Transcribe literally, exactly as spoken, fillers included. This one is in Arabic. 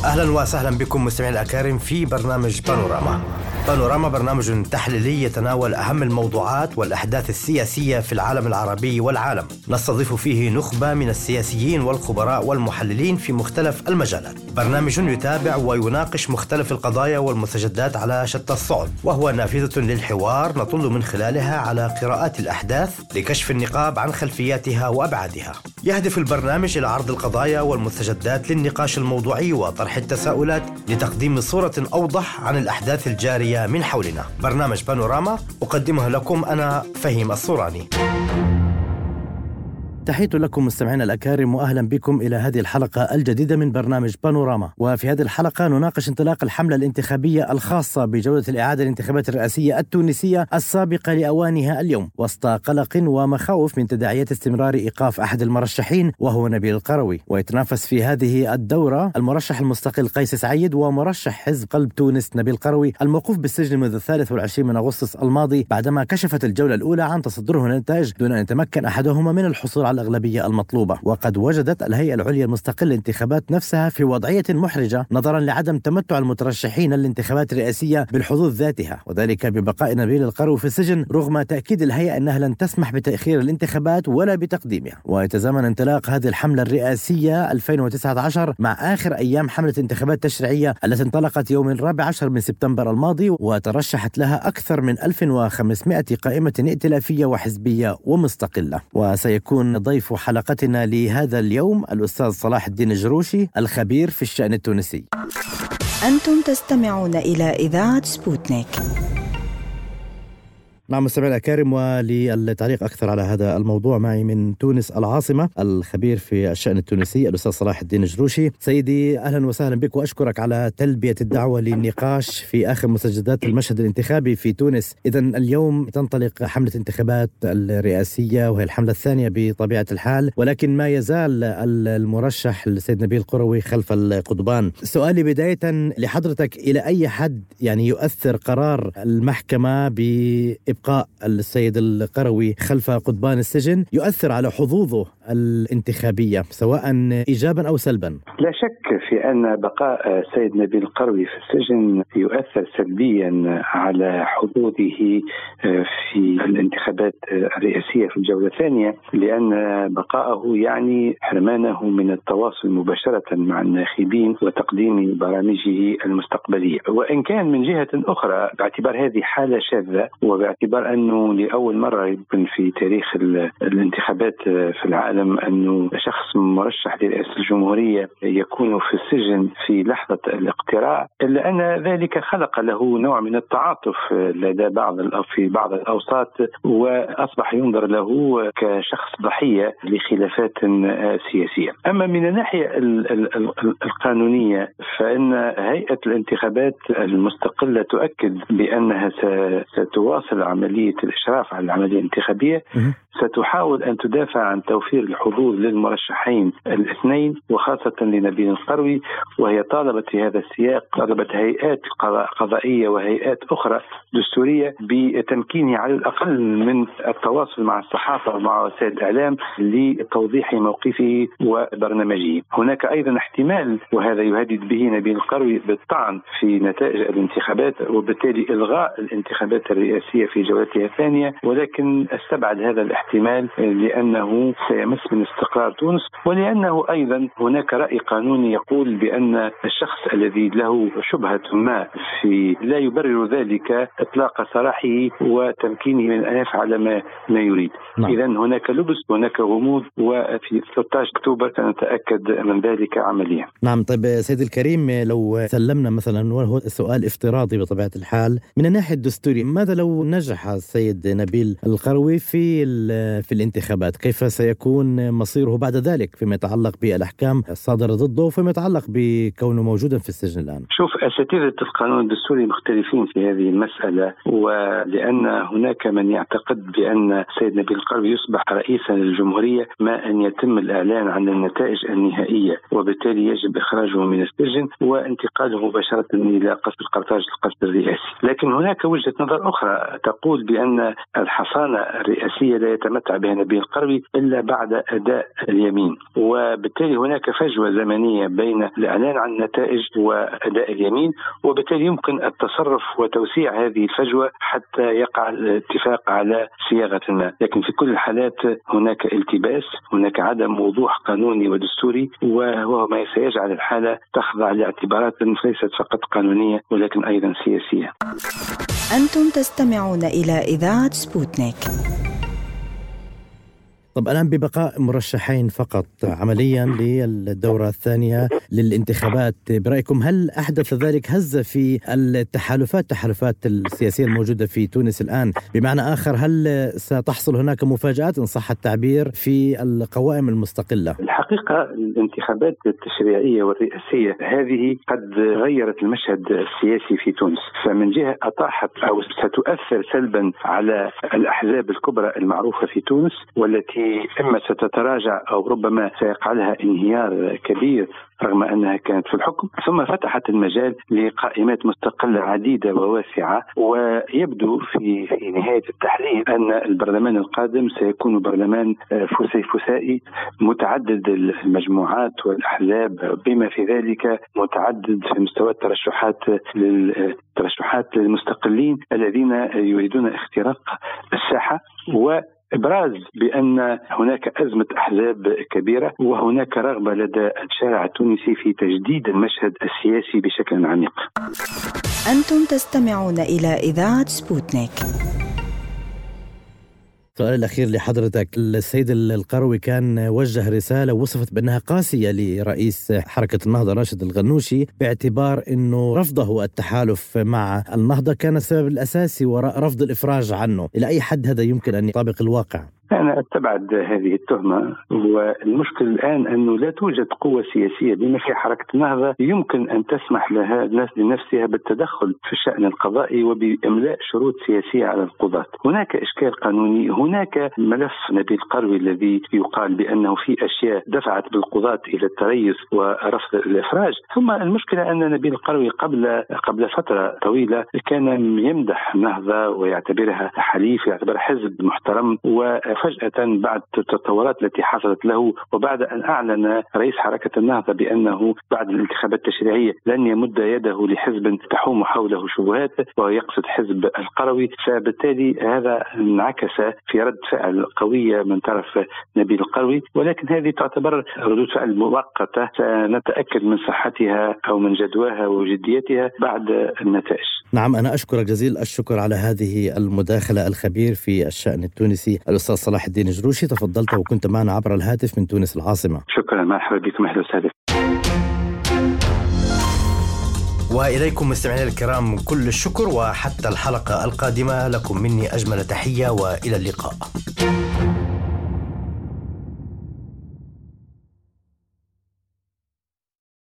أهلا وسهلا بكم مستمعين الأكارم في برنامج بانوراما. بانوراما برنامج تحليلي يتناول أهم الموضوعات والأحداث السياسية في العالم العربي والعالم. نستضيف فيه نخبة من السياسيين والخبراء والمحللين في مختلف المجالات. برنامج يتابع ويناقش مختلف القضايا والمستجدات على شتى الصعد، وهو نافذة للحوار نطل من خلالها على قراءات الأحداث لكشف النقاب عن خلفياتها وأبعادها. يهدف البرنامج إلى عرض القضايا والمستجدات للنقاش الموضوعي وطرح التساؤلات لتقديم صورة أوضح عن الأحداث الجارية من حولنا. برنامج بانوراما أقدمه لكم أنا فهيم الصوراني. تحية لكم مستمعينا الأكارم وأهلا بكم إلى هذه الحلقة الجديدة من برنامج بانوراما. وفي هذه الحلقة نناقش انطلاق الحملة الانتخابية الخاصة بجولة الإعادة الانتخابات الرئاسية التونسية السابقة لأوانها اليوم، وسط قلق ومخاوف من تداعيات استمرار إيقاف أحد المرشحين وهو نبيل القروي. ويتنافس في هذه الدورة المرشح المستقل قيس سعيد ومرشح حزب قلب تونس نبيل القروي الموقوف بالسجن منذ الثالث والعشرين من أغسطس الماضي بعدما كشفت الجولة الأولى عن تصدره النتائج دون أن يتمكن أحدهما من الحصول على الأغلبية المطلوبة. وقد وجدت الهيئة العليا المستقلة للانتخابات نفسها في وضعية محرجة نظرا لعدم تمتع المترشحين للانتخابات الرئاسية بالحظوظ ذاتها، وذلك ببقاء نبيل القروي في السجن رغم تأكيد الهيئة أنها لن تسمح بتأخير الانتخابات ولا بتقديمها. ويتزامن انطلاق هذه الحملة الرئاسية ألفين وتسعة عشر مع آخر أيام حملة انتخابات تشريعية التي انطلقت يوم الرابع عشر من سبتمبر الماضي، وترشحت لها أكثر من ألف وخمسمائة قائمة ائتلافية وحزبية ومستقلة. وسيكون ضيف حلقتنا لهذا اليوم الأستاذ صلاح الدين الجروشي الخبير في الشأن التونسي. أنتم تستمعون إلى إذاعة سبوتنيك. نعم مستمعينا الكرام، وللتعليق أكثر على هذا الموضوع معي من تونس العاصمة الخبير في الشأن التونسي الأستاذ صلاح الدين الجروشي. سيدي أهلا وسهلا بك وأشكرك على تلبية الدعوة للنقاش في آخر مستجدات المشهد الانتخابي في تونس. إذن اليوم تنطلق حملة انتخابات الرئاسية وهي الحملة الثانية بطبيعة الحال، ولكن ما يزال المرشح السيد نبيل القروي خلف القضبان. سؤالي بداية لحضرتك، إلى أي حد يعني يؤثر قرار المحكمة ب إبقاء السيد القروي خلف قضبان السجن يؤثر على حظوظه الانتخابية سواء إيجابا أو سلبا؟ لا شك في أن بقاء السيد نبيل القروي في السجن يؤثر سلبيا على حظوظه في الانتخابات الرئاسية في الجولة الثانية، لأن بقاءه يعني حرمانه من التواصل مباشرة مع الناخبين وتقديم برامجه المستقبلية. وإن كان من جهة أخرى باعتبار هذه حالة شاذة وباعتبار باعتبار أنه لأول مرة يمكن في تاريخ الانتخابات في العالم أنه شخص مرشح لرئاسة الجمهورية يكون في السجن في لحظة الاقتراع، إلا أن ذلك خلق له نوع من التعاطف لدى بعض في بعض الأوساط، وأصبح ينظر له كشخص ضحية لخلافات سياسية. أما من الناحية القانونية فإن هيئة الانتخابات المستقلة تؤكد بأنها ستواصل عملية الإشراف على العملية الانتخابية، ستحاول أن تدافع عن توفير الحظوظ للمرشحين الاثنين وخاصة لنبيل القروي. وهي طالبت في هذا السياق طالبت هيئات قضائية وهيئات أخرى دستورية بتمكينه على الأقل من التواصل مع الصحافة ومع وسائل الإعلام لتوضيح موقفه وبرنامجه. هناك أيضا احتمال، وهذا يهدد به نبيل القروي، بالطعن في نتائج الانتخابات وبالتالي إلغاء الانتخابات الرئاسية في جولتها الثانية، ولكن استبعد هذا الاحتمال لأنه سيمس من استقرار تونس، ولأنه أيضا هناك رأي قانوني يقول بأن الشخص الذي له شبهة ما في لا يبرر ذلك إطلاق سراحه وتمكينه من أن يفعل ما, ما يريد. نعم. إذن هناك لبس، هناك غموض، وفي ثلاثة عشر أكتوبر سنتأكد من ذلك عمليا. نعم. طيب سيد الكريم، لو سلمنا مثلا وهو سؤال افتراضي بطبيعة الحال من الناحية الدستورية، ماذا لو نجح السيد نبيل القروي في في الانتخابات؟ كيف سيكون مصيره بعد ذلك فيما يتعلق بالأحكام الصادرة ضده وفيما يتعلق بكونه موجودا في السجن الآن؟ شوف، أساتذة القانون الدستوري مختلفين في هذه المسألة، ولأن هناك من يعتقد بأن السيد نبيل القروي يصبح رئيسا للجمهورية ما أن يتم الإعلان عن النتائج النهائية، وبالتالي يجب إخراجه من السجن وانتقاله مباشرة إلى قصر القرطاج القصر الرئاسي. لكن هناك وجهة نظر أخرى تقول نقول بأن الحصانة الرئاسية لا يتمتع بها نبيل القروي إلا بعد أداء اليمين، وبالتالي هناك فجوة زمنية بين الإعلان عن النتائج وأداء اليمين، وبالتالي يمكن التصرف وتوسيع هذه الفجوة حتى يقع الاتفاق على صياغة ما. لكن في كل الحالات هناك التباس، هناك عدم وضوح قانوني ودستوري، وهو ما سيجعل الحالة تخضع لاعتبارات ليست فقط قانونية ولكن أيضا سياسية. أنتم تستمعون إلى إذاعة سبوتنيك. طب الآن ببقاء مرشحين فقط عمليا للدورة الثانية للانتخابات، برأيكم هل أحدث ذلك هزة في التحالفات التحالفات السياسية الموجودة في تونس الآن؟ بمعنى آخر، هل ستحصل هناك مفاجآت إن صح التعبير في القوائم المستقلة؟ الحقيقة الانتخابات التشريعية والرئاسية هذه قد غيرت المشهد السياسي في تونس، فمن جهة أطاحت أو ستؤثر سلبا على الأحزاب الكبرى المعروفة في تونس، والتي إما ستتراجع أو ربما سيقع لها انهيار كبير رغم أنها كانت في الحكم، ثم فتحت المجال لقائمات مستقلة عديدة وواسعة. ويبدو في في نهاية التحليل أن البرلمان القادم سيكون برلمان فسي فسائي متعدد المجموعات والأحزاب، بما في ذلك متعدد في مستوى الترشحات للترشحات للمستقلين الذين يريدون اختراق الساحة، و إبراز بأن هناك أزمة أحزاب كبيرة وهناك رغبة لدى الشارع التونسي في تجديد المشهد السياسي بشكل عميق. أنتم تستمعون إلى إذاعة سبوتنيك. السؤال الأخير لحضرتك، السيد القروي كان وجه رسالة وصفت بأنها قاسية لرئيس حركة النهضة راشد الغنوشي، باعتبار أنه رفضه التحالف مع النهضة كان السبب الأساسي وراء رفض الإفراج عنه. إلى أي حد هذا يمكن أن يطابق الواقع؟ أنا أستبعد هذه التهمة، والمشكل الآن أنه لا توجد قوة سياسية بما في حركة النهضة يمكن أن تسمح لها لنفسها بالتدخل في الشأن القضائي وبإملاء شروط سياسية على القضاة. هناك إشكال قانوني، هناك ملف نبيل القروي الذي يقال بأنه في أشياء دفعت بالقضاة إلى التريث ورفض الإفراج، ثم المشكلة أن نبيل القروي قبل قبل فترة طويلة كان يمدح النهضة ويعتبرها حليف، يعتبرها حزب محترم، و فجأة بعد التطورات التي حصلت له وبعد أن أعلن رئيس حركة النهضة بأنه بعد الانتخابات التشريعية لن يمد يده لحزب تحوم حوله شبهات ويقصد حزب القروي، فبالتالي هذا انعكس في رد فعل قوية من طرف نبيل القروي، ولكن هذه تعتبر ردود فعل مؤقتة سنتأكد من صحتها أو من جدواها وجديتها بعد النتائج. نعم، أنا أشكرك جزيل الشكر على هذه المداخلة. الخبير في الشأن التونسي الأستاذ صلاح الدين جروشي، تفضلت وكنت معنا عبر الهاتف من تونس العاصمة. شكرا، مرحبا بكم، أهلا وسهلا. وإليكم مستمعينا الكرام كل الشكر، وحتى الحلقة القادمة لكم مني أجمل تحية وإلى اللقاء.